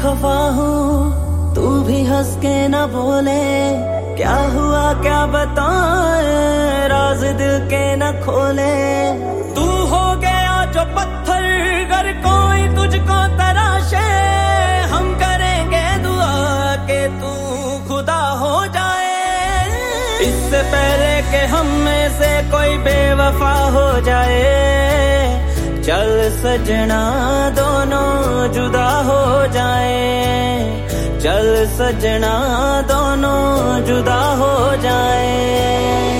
खफा हूँ, तू भी हंस के न बोले। क्या हुआ क्या बताए, राज दिल के न खोले। तू हो गया जो पत्थर, अगर कोई तुझको तराशे। हम करेंगे दुआ के तू खुदा हो जाए। इससे पहले कि हम में से कोई बेवफा हो जाए, चल सजना दोनों जुदा हो जाए। चल सजना दोनों जुदा हो जाए।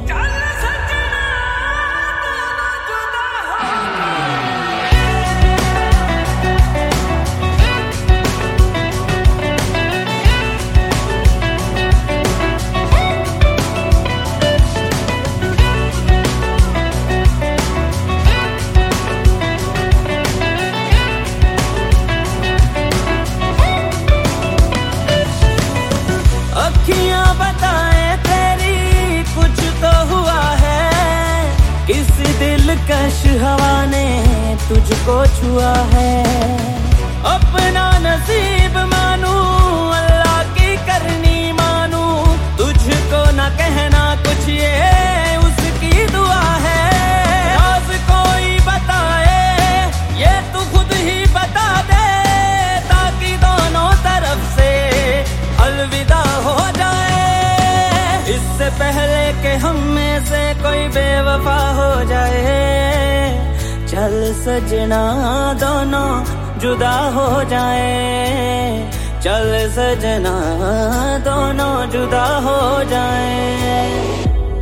अखियां बताए तेरी कुछ तो हुआ है, किसी दिलकश हवा ने तुझको छुआ है। अपना नसीब मानू, अल्लाह की करनी मानू। तुझको न कहना कुछ, ये उसकी दुआ है। राज कोई बताए ये तू खुद ही बता दे, ताकि दोनों तरफ से अलविदा हो जाए। इससे पहले कि हम में से कोई बेवफा हो जाए, चल सजना दोनों जुदा हो जाए। चल सजना दोनों जुदा हो जाए।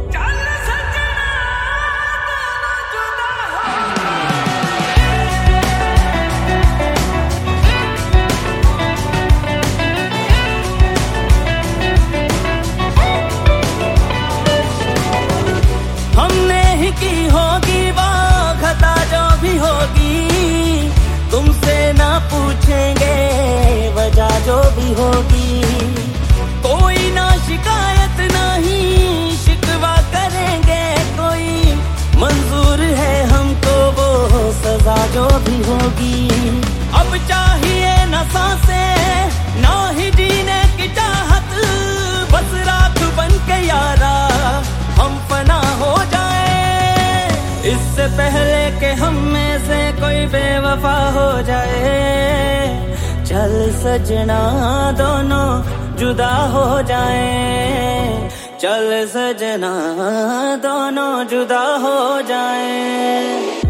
हमने ही की होगी वो खता जो भी होगी, तुमसे ना पूछेंगे वजह जो भी होगी। कोई ना शिकायत ना ही शिकवा करेंगे कोई, मंजूर है हमको वो सजा जो भी होगी। अब चाहिए न सांसें ना ही जीने की चाहत, बस राख बन के यारा हम फना हो जाए। इससे पहले कि हम में से कोई बेवफा हो जाए, चल सजना दोनों जुदा हो जाए। चल सजना दोनों जुदा हो जाए।